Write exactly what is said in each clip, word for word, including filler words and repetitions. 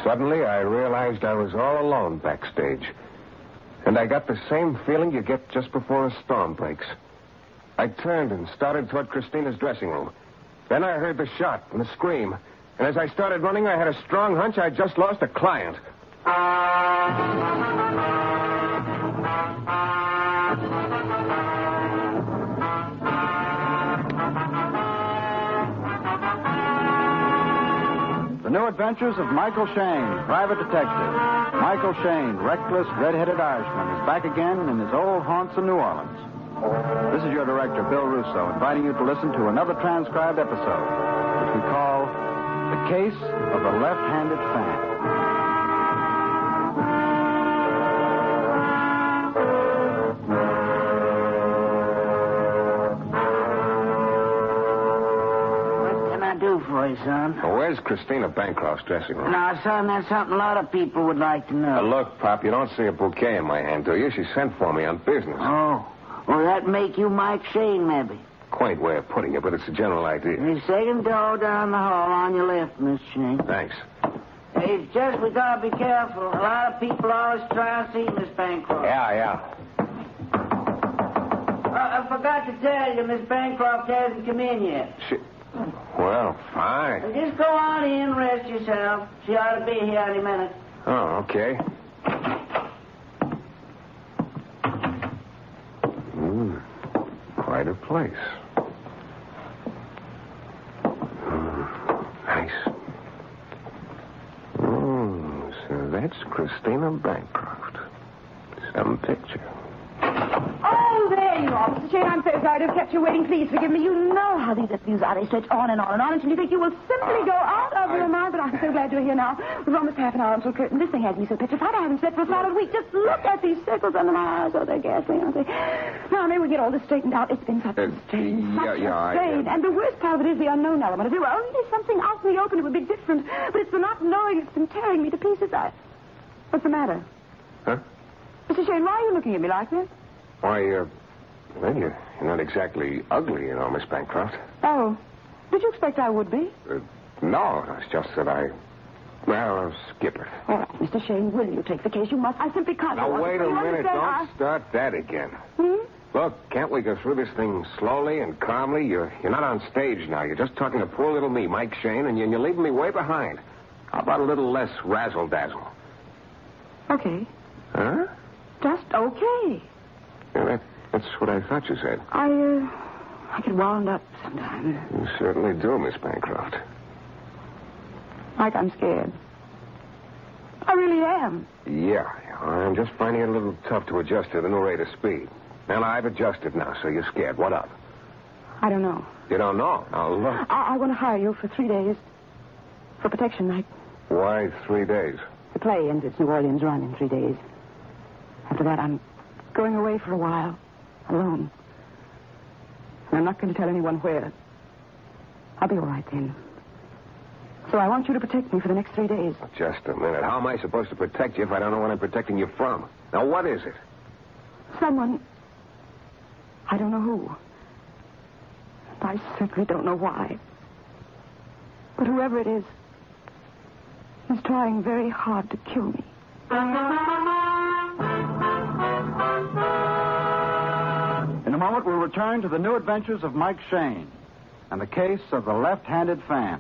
Suddenly, I realized I was all alone backstage. And I got the same feeling you get just before a storm breaks. I turned and started toward Christina's dressing room. Then I heard the shot and the scream. And as I started running, I had a strong hunch I'd just lost a client. The New Adventures of Michael Shayne, Private Detective. Michael Shayne, reckless, red-headed Irishman, is back again in his old haunts in New Orleans. This is your director, Bill Russo, inviting you to listen to another transcribed episode, which we call The Case of the Left-Handed Fan. For you, son. Well, where's Christina Bancroft's dressing room? Now, son, that's something a lot of people would like to know. Uh, look, Pop, you don't see a bouquet in my hand, do you? She sent for me on business. Oh. Well, that make you Mike Shayne, maybe. Quaint way of putting it, but it's a general idea. The second door down the hall on your left, Miss Shayne. Thanks. Hey, it's just we gotta be careful. A lot of people always try to see Miss Bancroft. Yeah, yeah. Uh, I forgot to tell you, Miss Bancroft hasn't come in yet. She... Well, fine. Well, just go on in, rest yourself. She ought to be here any minute. Oh, okay. Mm, quite a place. Mm, nice. Mm, so that's Christina Bancroft. Some picture. Oh, there you are, Mister Shayne. I'm so sorry to have kept you waiting. Please forgive me. You know how these interviews are. They stretch on and on and on until you think you will simply Uh, go out of I... your mind. But I'm so glad you're here now. We're almost half an hour until curtain. This thing has me so petrified. I haven't slept for a solid week. Just look at these circles under my eyes. Oh, they're ghastly, aren't they? Now, maybe we get all this straightened out. It's been such a Uh, strain. yeah, such yeah, a I, strain. uh... And the worst part of it is the unknown element. If there were only something out in the open, it would be different. But it's the not knowing that's been tearing me to pieces. I... What's the matter? Huh? Mister Shayne, why are you looking at me like this? Why, uh... Well, you're, you're not exactly ugly, you know, Miss Bancroft. Oh. Did you expect I would be? Uh, no, it's just that I... Well, I'll skip it. All right, Mister Shayne, will you take the case? You must. I simply can't. Now, wait a You minute. understand? Don't I... start that again. Hmm? Look, can't we go through this thing slowly and calmly? You're, you're not on stage now. You're just talking to poor little me, Mike Shayne, and you're, you're leaving me way behind. How about a little less razzle-dazzle? Okay. Huh? Just okay. Yeah, that, that's what I thought you said. I, uh, I get wound up sometimes. You certainly do, Miss Bancroft. Like I'm scared. I really am. Yeah, I'm just finding it a little tough to adjust to the new rate of speed. And I've adjusted now, so you're scared. What up? I don't know. You don't know? Now, look. I, I want to hire you for three days. For protection night. Why three days? The play ends its New Orleans run in three days. After that, I'm going away for a while. Alone. And I'm not going to tell anyone where. I'll be all right then. So I want you to protect me for the next three days. Just a minute. How am I supposed to protect you if I don't know what I'm protecting you from? Now, what is it? Someone. I don't know who. I certainly don't know why. But whoever it is, he's trying very hard to kill me. In a moment, we'll return to the new adventures of Mike Shayne and the case of the left-handed fan.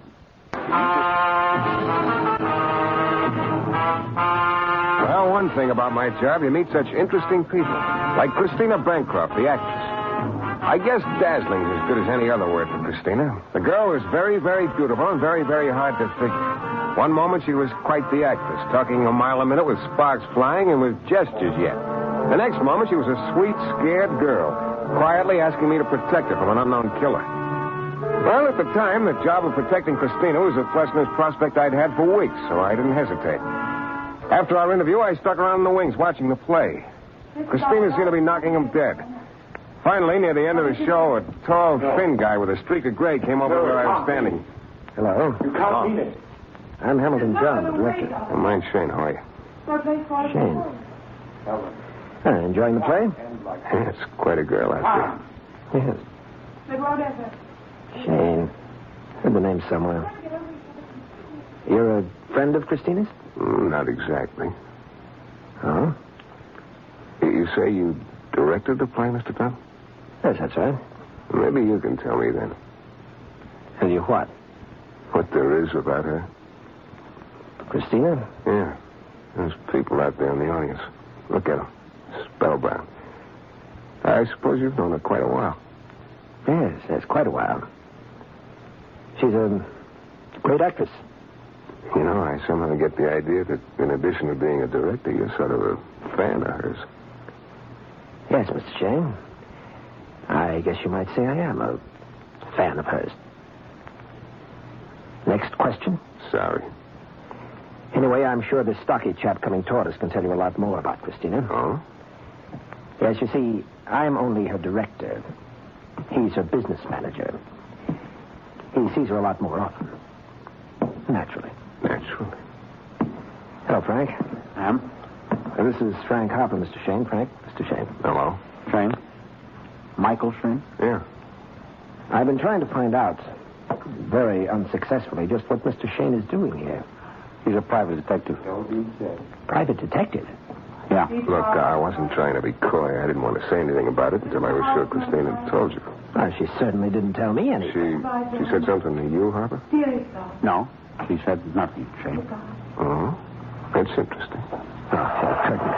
Well, one thing about my job, you meet such interesting people. Like Christina Bancroft, the actress. I guess dazzling is as good as any other word for Christina. The girl was very, very beautiful and very, very hard to figure. One moment she was quite the actress, talking a mile a minute with sparks flying and with gestures yet. The next moment she was a sweet, scared girl, quietly asking me to protect her from an unknown killer. Well, at the time, the job of protecting Christina was the pleasantest prospect I'd had for weeks, so I didn't hesitate. After our interview, I stuck around in the wings watching the play. Christina seemed to be knocking him dead. Finally, near the end of the show, a tall, thin guy with a streak of gray came over where I was standing. Hello. You can't mean it. I'm Hamilton John, the director. Oh, mine's Shayne. How are you? Shayne. Uh, enjoying the play? It's quite a girl out there. Yes. Shayne. Heard the name somewhere. You're a friend of Christina's? Mm, not exactly. Oh? You- You say you directed the play, Mister Dunn? Yes, that's right. Maybe you can tell me then Tell you what? what there is about her. Christina? Yeah. There's people out there in the audience. Look at them. Spellbound. I suppose you've known her quite a while. Yes, that's quite a while. She's a great actress. You know, I somehow get the idea that in addition to being a director, you're sort of a fan of hers. Yes, Mister Shane. I guess you might say I am a fan of hers. Next question? Sorry. Anyway, I'm sure this stocky chap coming toward us can tell you a lot more about Christina. Oh? Yes, you see, I'm only her director. He's her business manager. He sees her a lot more often. Naturally. Naturally. Hello, Frank. Ma'am? Uh, this is Frank Harper, Mister Shane. Frank, Mister Shane. Hello? Shane? Michael Shane? Yeah. I've been trying to find out, very unsuccessfully, just what Mister Shane is doing here. He's a private detective. Private detective? Yeah. Look, I wasn't trying to be coy. I didn't want to say anything about it until I was sure Christina had told you. Well, she certainly didn't tell me anything. She she said something to you, Harper? No, he said nothing, Shane. Oh? That's interesting. Oh, that curtain.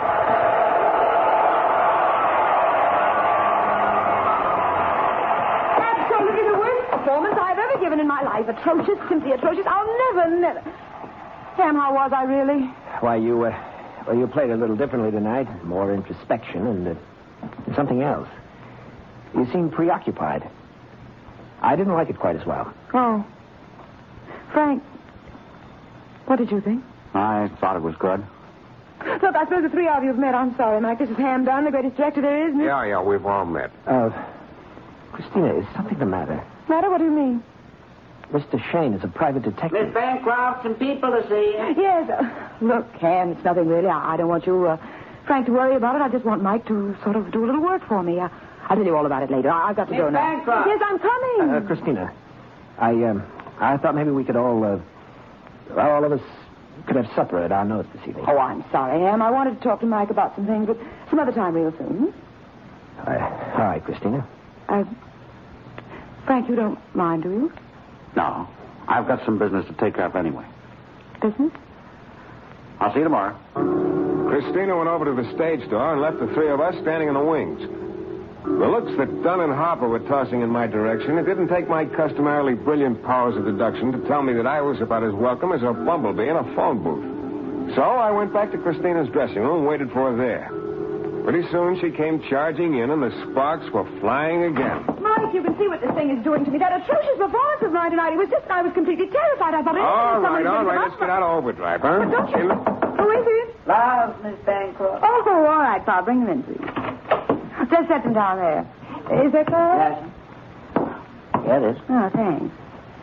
Absolutely the worst performance I've ever given in my life. Atrocious, simply atrocious. I'll never, never... Sam, how was I really? Why, you, uh, well, you played a little differently tonight. More introspection and uh, something else. You seemed preoccupied. I didn't like it quite as well. Oh. Frank, what did you think? I thought it was good. Look, I suppose the three of you have met. I'm sorry, Mike. This is Ham Dunn, the greatest director there is. Isn't it? Yeah, yeah, we've all met. Uh, Christina, is something the matter? Matter? What do you mean? Mister Shane is a private detective. Miss Bancroft, some people to see you. Yes. Uh, look, Ham, it's nothing really. I, I don't want you, uh, Frank, to worry about it. I just want Mike to sort of do a little work for me. Uh, I'll tell you all about it later. I, I've got to Miss go now. Bancroft. Yes, I'm coming. Uh, Christina, I, um, I thought maybe we could all, uh, well, all of us could have supper at our notes this evening. Oh, I'm sorry, Ham. I wanted to talk to Mike about some things, but some other time real soon. Uh, all right, Christina. Uh, Frank, you don't mind, do you? No, I've got some business to take care of anyway. Business? I'll see you tomorrow. Christina went over to the stage door and left the three of us standing in the wings. The looks that Dunn and Harper were tossing in my direction, it didn't take my customarily brilliant powers of deduction to tell me that I was about as welcome as a bumblebee in a phone booth. So I went back to Christina's dressing room and waited for her there. Pretty soon she came charging in and the sparks were flying again. Mike, you can see what this thing is doing to me. That atrocious performance of mine tonight. It was just, I was completely terrified. I thought... All right, somebody all was right, gonna let's get out of overdrive, huh? But don't you... Who is it? Love, Miss Bancroft. Oh, all right, Pa. Bring them in, please. Just set them down there. Is that Carl? Yes. Yeah, it is. Oh, thanks.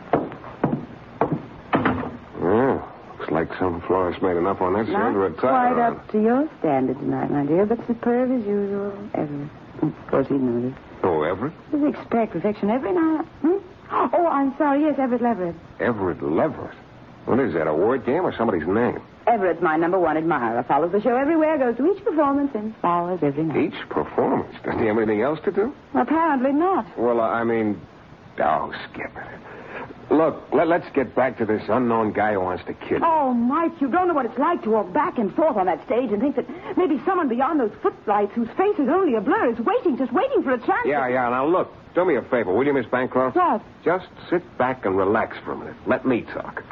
Yeah, looks like some florist made enough on that Not cigarette quite tire. up to your standard tonight, my dear, but superb as usual. Everett. Of course, he'd notice. Oh, Everett? You expect perfection every night. Hmm? Oh, I'm sorry. Yes, Everett Leverett. Everett Leverett? What is that, a word game or somebody's name? Everett's my number one admirer. Follows the show everywhere, goes to each performance, and flowers every night. Each performance? Does he have anything else to do? Apparently not. Well, uh, I mean... Oh, skip it. Look, let, let's get back to this unknown guy who wants to kid. Oh, Mike, you don't know what it's like to walk back and forth on that stage and think that maybe someone beyond those footlights whose face is only a blur is waiting, just waiting for a chance. Yeah, yeah. Now, look, do me a favor, will you, Miss Bancroft? What? Just sit back and relax for a minute. Let me talk.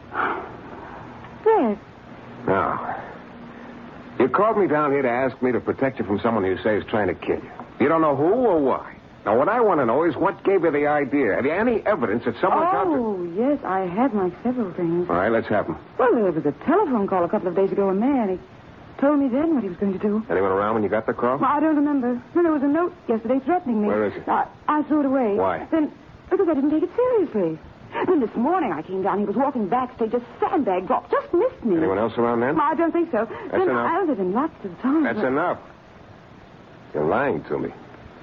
Yes. Now, you called me down here to ask me to protect you from someone you say is trying to kill you. You don't know who or why. Now, what I want to know is what gave you the idea. Have you any evidence that someone's out to... Oh, yes, I have my several things. All right, let's have them. Well, there was a telephone call a couple of days ago, a man. He told me then what he was going to do. Anyone around when you got the call? Well, I don't remember. No, there was a note yesterday threatening me. Where is it? I, I threw it away. Why? Then, because I didn't take it seriously. Then this morning I came down. He was walking backstage. A sandbag dropped. Just missed me. Anyone else around then? Well, I don't think so. That's then enough. I other than lots of times. That's enough. You're lying to me.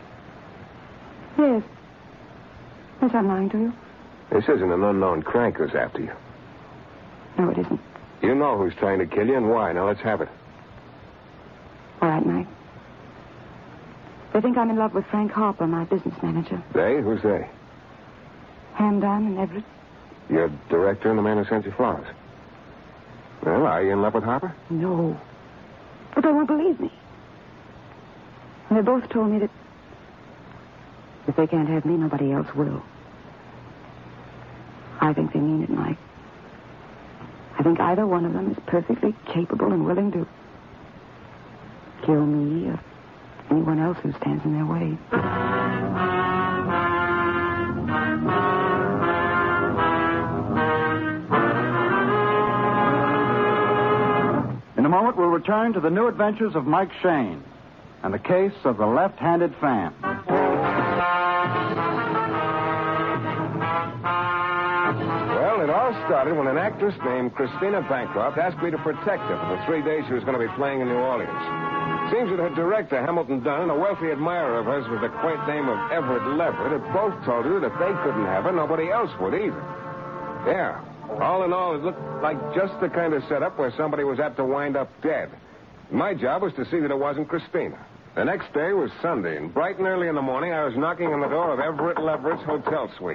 Yes. Yes, I'm lying to you. This isn't an unknown crank who's after you. No, it isn't. You know who's trying to kill you and why. Now, let's have it. All right, Mike. They think I'm in love with Frank Harper, my business manager. They? Who's they? Hamdan and Everett. Your director and the man who sent you flowers. Well, are you in love with Harper? No. But they won't believe me. And they both told me that if they can't have me, nobody else will. I think they mean it, Mike. I think either one of them is perfectly capable and willing to kill me or anyone else who stands in their way. In a moment, we'll return to the new adventures of Mike Shane and the case of the left-handed fan. Well, it all started when an actress named Christina Bancroft asked me to protect her for the three days she was going to be playing in New Orleans. It seems that her director, Hamilton Dunn, and a wealthy admirer of hers with the quaint name of Everett Leverett had both told her that if they couldn't have her, nobody else would either. Yeah. All in all, it looked like just the kind of setup where somebody was apt to wind up dead. My job was to see that it wasn't Christina. The next day was Sunday, and bright and early in the morning, I was knocking on the door of Everett Leverett's hotel suite.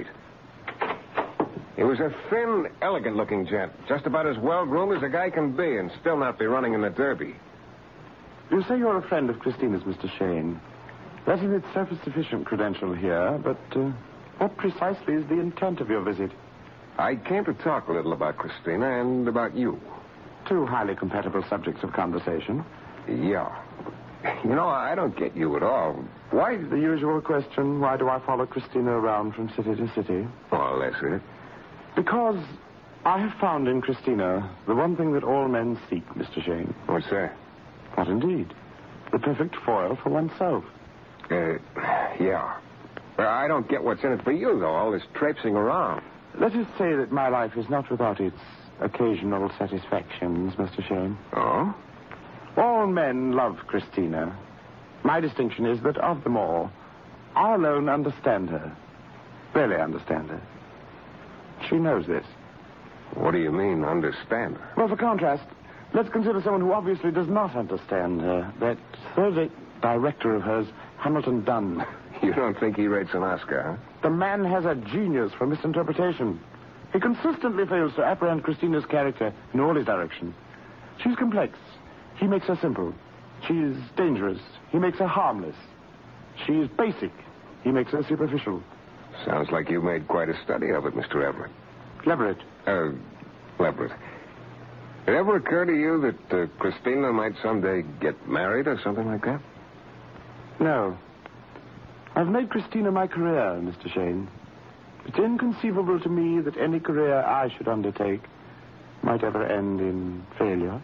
He was a thin, elegant-looking gent, just about as well-groomed as a guy can be, and still not be running in the Derby. You say you're a friend of Christina's, Mister Shane. That is itself a sufficient credential here, but uh, what precisely is the intent of your visit? I came to talk a little about Christina and about you. Two highly compatible subjects of conversation. Yeah. You know, I don't get you at all. Why? The usual question, why do I follow Christina around from city to city? Oh, that's it. Because I have found in Christina the one thing that all men seek, Mister Shane. What's that? What indeed? The perfect foil for oneself. Uh, yeah. Well, I don't get what's in it for you, though, all this traipsing around. Let us say that my life is not without its occasional satisfactions, Mister Shane. Oh? All men love Christina. My distinction is that of them all, I alone understand her. Really understand her. She knows this. What do you mean, understand her? Well, for contrast, let's consider someone who obviously does not understand her. That third director of hers, Hamilton Dunn. You don't think he rates an Oscar, huh? The man has a genius for misinterpretation. He consistently fails to apprehend Christina's character in all his directions. She's complex. He makes her simple. She's dangerous. He makes her harmless. She's basic. He makes her superficial. Sounds like you made quite a study of it, Mister Everett. Leverett. Uh, Leverett. Did it ever occur to you that uh, Christina might someday get married or something like that? No. I've made Christina my career, Mister Shane. It's inconceivable to me that any career I should undertake might ever end in failure.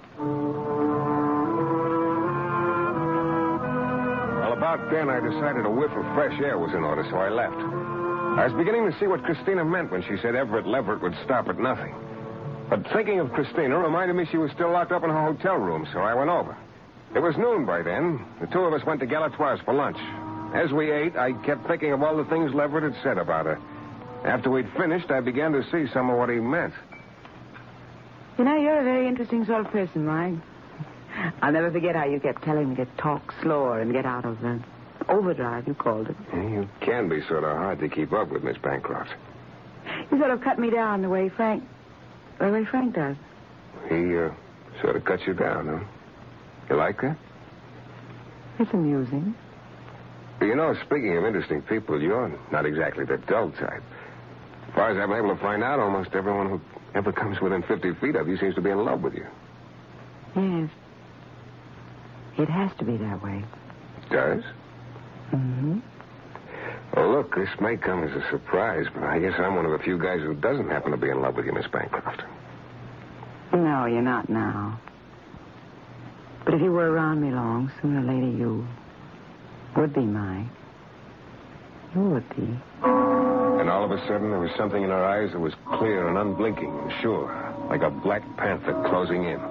Well, about then, I decided a whiff of fresh air was in order, so I left. I was beginning to see what Christina meant when she said Everett Leverett would stop at nothing. But thinking of Christina reminded me she was still locked up in her hotel room, so I went over. It was noon by then. The two of us went to Galatoire's for lunch. As we ate, I kept thinking of all the things Leverett had said about her. After we'd finished, I began to see some of what he meant. You know, you're a very interesting sort of person, Mike. I'll never forget how you kept telling me to talk slower and get out of the overdrive, you called it. You can be sort of hard to keep up with, Miss Bancroft. You sort of cut me down the way Frank... the way Frank does. He, uh, sort of cut you down, huh? You like that? It's amusing. You know, speaking of interesting people, you're not exactly the dull type. As far as I've been able to find out, almost everyone who ever comes within fifty feet of you seems to be in love with you. Yes. It has to be that way. Does? Mm-hmm. Well, look, this may come as a surprise, but I guess I'm one of the few guys who doesn't happen to be in love with you, Miss Bancroft. No, you're not now. But if you were around me long, sooner or later you would be mine. You would be. And all of a sudden, there was something in her eyes that was clear and unblinking and sure, like a black panther closing in.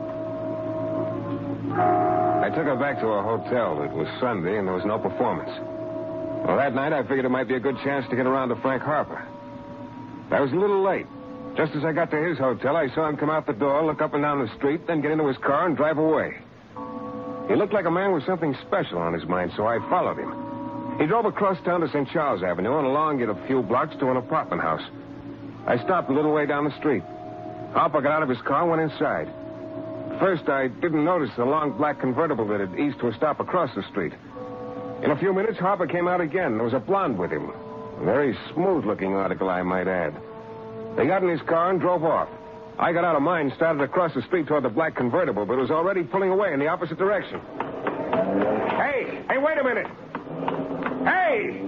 I took her back to her hotel. It was Sunday, and there was no performance. Well, that night, I figured it might be a good chance to get around to Frank Harper. I was a little late. Just as I got to his hotel, I saw him come out the door, look up and down the street, then get into his car and drive away. He looked like a man with something special on his mind, so I followed him. He drove across town to Saint Charles Avenue and along it a few blocks to an apartment house. I stopped a little way down the street. Harper got out of his car and went inside. First, I didn't notice the long black convertible that had eased to a stop across the street. In a few minutes, Harper came out again. There was a blonde with him. A very smooth-looking article, I might add. They got in his car and drove off. I got out of mine and started across the street toward the black convertible, but it was already pulling away in the opposite direction. Hey! Hey, wait a minute! Hey!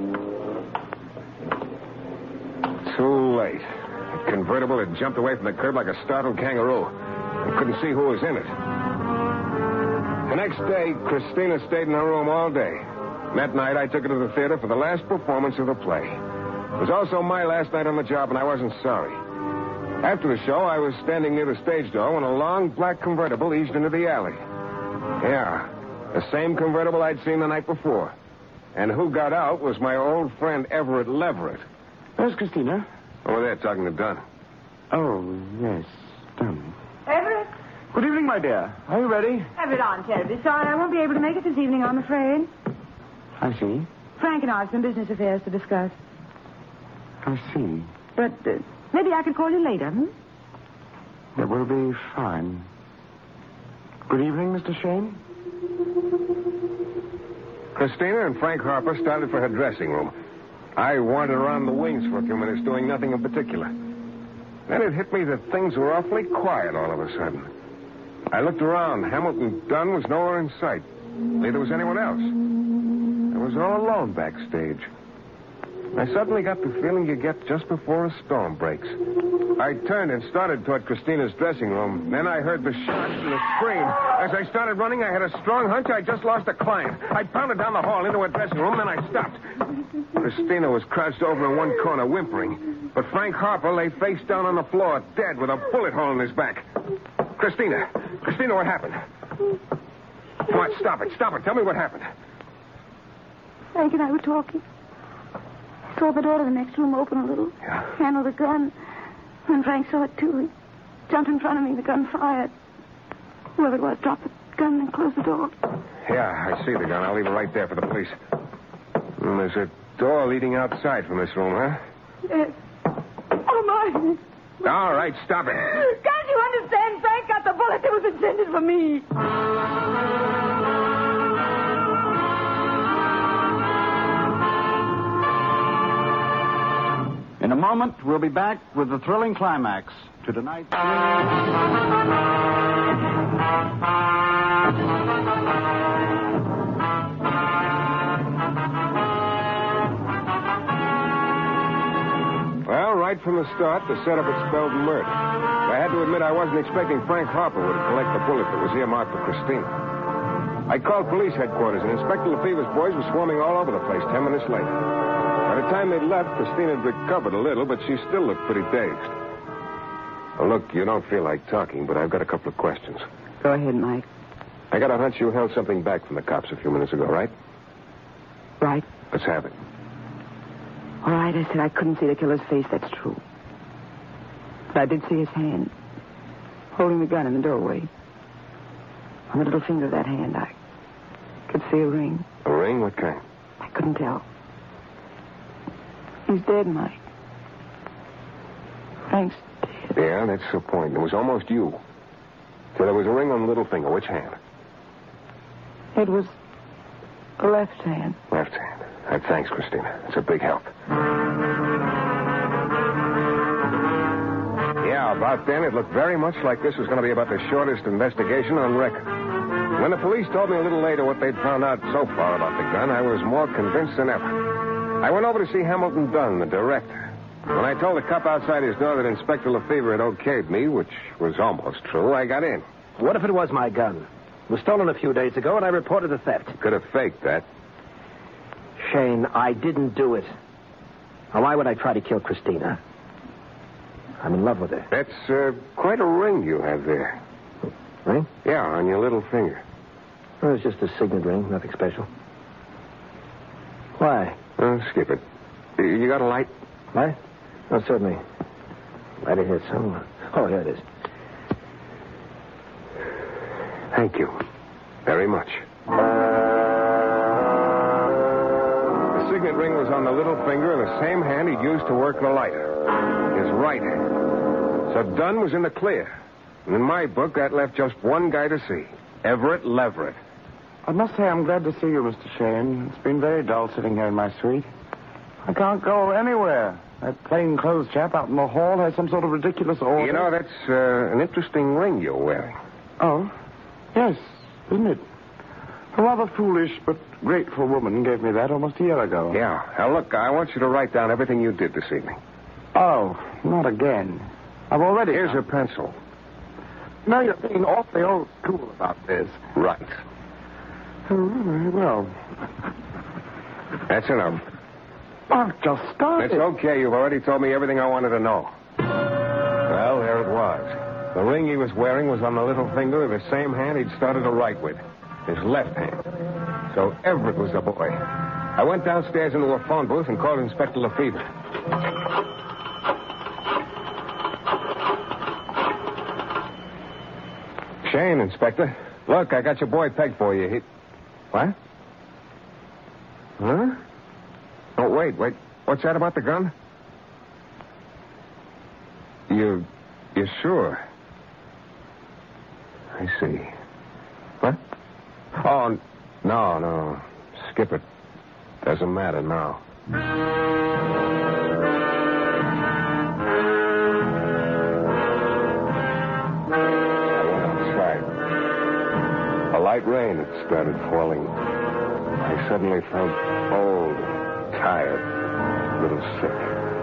Too late. The convertible had jumped away from the curb like a startled kangaroo. I couldn't see who was in it. The next day, Christina stayed in her room all day. That night, I took her to the theater for the last performance of the play. It was also my last night on the job, and I wasn't sorry. After the show, I was standing near the stage door when a long black convertible eased into the alley. Yeah, the same convertible I'd seen the night before. And who got out was my old friend Everett Leverett. Where's Christina? Over there, talking to Dunn. Oh, yes, Dunn. Everett? Good evening, my dear. Are you ready? Everett, I'm terribly sorry. I won't be able to make it this evening, I'm afraid. I see. Frank and I have some business affairs to discuss. I see. But uh, maybe I could call you later, hmm? That will be fine. Good evening, Mister Shane. Christina and Frank Harper started for her dressing room. I wandered around the wings for a few minutes, doing nothing in particular. Then it hit me that things were awfully quiet all of a sudden. I looked around. Hamilton Dunn was nowhere in sight. Neither was anyone else. I was all alone backstage. I suddenly got the feeling you get just before a storm breaks. I turned and started toward Christina's dressing room. Then I heard the shots and the scream. As I started running, I had a strong hunch I just lost a client. I pounded down the hall into her dressing room, then I stopped. Christina was crouched over in one corner, whimpering. But Frank Harper lay face down on the floor, dead, with a bullet hole in his back. Christina. Christina, what happened? Come on, stop it. Stop it. Tell me what happened. Frank and I were talking. I saw the door to the next room open a little. Yeah. Handled the gun. When Frank saw it, too, he jumped in front of me. The gun fired. Whoever it was dropped the gun and closed the door. Yeah, I see the gun. I'll leave it right there for the police. And there's a door leading outside from this room, huh? Yes. Oh, my. All right, stop it. Can't you understand? Frank got the bullet that was intended for me. In a moment, we'll be back with the thrilling climax to tonight's... Well, right from the start, the setup had spelled murder. I had to admit I wasn't expecting Frank Harper would collect the bullet that was earmarked for Christina. I called police headquarters, and Inspector Lefevre's boys were swarming all over the place ten minutes later. By the time they left, Christina had recovered a little, but she still looked pretty dazed. Well, look, you don't feel like talking, but I've got a couple of questions. Go ahead, Mike. I got a hunch you held something back from the cops a few minutes ago, right? Right. Let's have it. All right, I said I couldn't see the killer's face. That's true. But I did see his hand, holding the gun in the doorway. On the little finger of that hand, I could see a ring. A ring? What kind? I couldn't tell. He's dead, Mike. Frank's dead. Yeah, that's the point. It was almost you. So there was a ring on the little finger. Which hand? It was the left hand. Left hand. Uh, thanks, Christina. It's a big help. Yeah, about then, it looked very much like this was going to be about the shortest investigation on record. When the police told me a little later what they'd found out so far about the gun, I was more convinced than ever. I went over to see Hamilton Dunn, the director. When I told the cop outside his door that Inspector Lefevre had okayed me, which was almost true, I got in. What if it was my gun? It was stolen a few days ago, and I reported the theft. Could have faked that. Shane, I didn't do it. Now, why would I try to kill Christina? I'm in love with her. That's uh, quite a ring you have there. Ring? Yeah, on your little finger. Well, it's just a signet ring, nothing special. Why? Oh, skip it. You got a light? Light? Oh, certainly. Right ahead somewhere. Oh, here it is. Thank you. Very much. The signet ring was on the little finger of the same hand he'd used to work the lighter. His right hand. So Dunn was in the clear. And in my book, that left just one guy to see. Everett Leverett. I must say I'm glad to see you, Mister Shane. It's been very dull sitting here in my suite. I can't go anywhere. That plainclothes chap out in the hall has some sort of ridiculous order. You know, that's uh, an interesting ring you're wearing. Oh? Yes, isn't it? A rather foolish but grateful woman gave me that almost a year ago. Yeah. Now, look, I want you to write down everything you did this evening. Oh, not again. I've already... Here's done. a pencil. No, you're being awfully old school about this. Right. Oh, very well. That's enough. I've just started. It's okay. You've already told me everything I wanted to know. Well, there it was. The ring he was wearing was on the little finger of the same hand he'd started to write with. His left hand. So Everett was the boy. I went downstairs into a phone booth and called Inspector Lefevre. Shane, Inspector. Look, I got your boy pegged for you. He... What? Huh? Oh, wait, wait. What's that about the gun? You... You're sure? I see. What? Oh, no, no. Skip it. Doesn't matter now. Light rain had started falling. I suddenly felt old, tired, a little sick.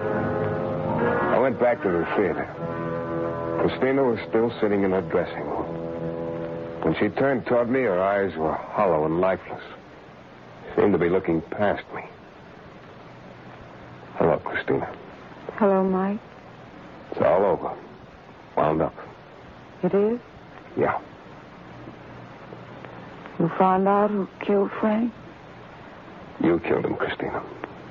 I went back to the theater. Christina was still sitting in her dressing room. When she turned toward me, her eyes were hollow and lifeless. She seemed to be looking past me. Hello, Christina. Hello, Mike. It's all over. Wound up. It is? Yeah. You found out who killed Frank? You killed him, Christina.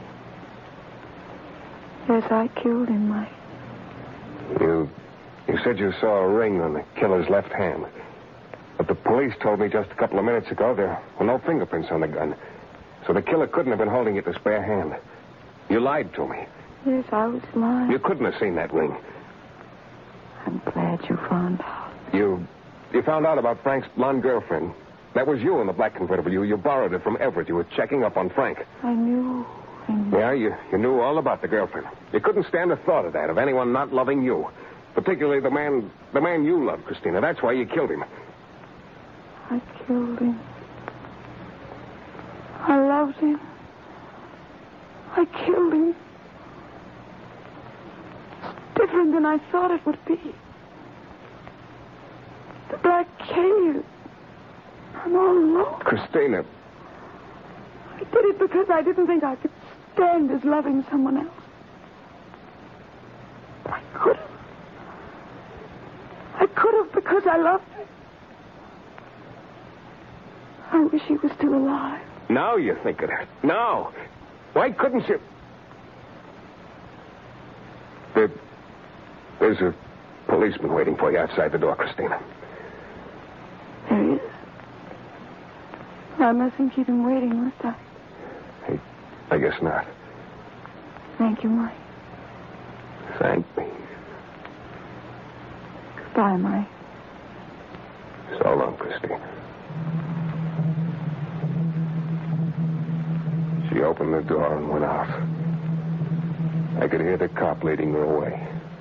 Yes, I killed him, Mike. You you said you saw a ring on the killer's left hand. But the police told me just a couple of minutes ago there were no fingerprints on the gun. So the killer couldn't have been holding it in his bare hand. You lied to me. Yes, I was lying. You couldn't have seen that ring. I'm glad you found out. You you found out about Frank's blonde girlfriend. That was you in the black convertible. You, you borrowed it from Everett. You were checking up on Frank. I knew. I knew. Yeah, you, you knew all about the girlfriend. You couldn't stand the thought of that, of anyone not loving you. Particularly the man, the man you loved, Christina. That's why you killed him. I killed him. I loved him. I killed him. It's different than I thought it would be. The Black Cave. I'm all alone. Christina. I did it because I didn't think I could stand as loving someone else. But I could have. I could have because I loved her. I wish he was still alive. Now you think of that. Now. Why couldn't you... There, there's a policeman waiting for you outside the door, Christina. There he is. I mustn't keep him waiting, must I? Hey, I guess not. Thank you, Mike. Thank me. Goodbye, Mike. So long, Christina. She opened the door and went out. I could hear the cop leading her away.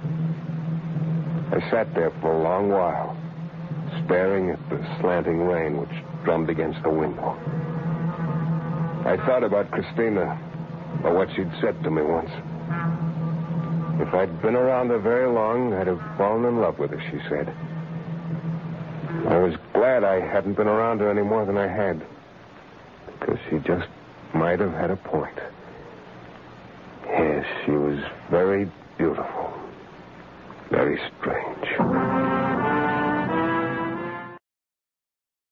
I sat there for a long while, staring at the slanting rain which drummed against the window. I thought about Christina, or what she'd said to me once. If I'd been around her very long, I'd have fallen in love with her, she said. I was glad I hadn't been around her any more than I had, because she just might have had a point. Yes, she was very beautiful, very strange.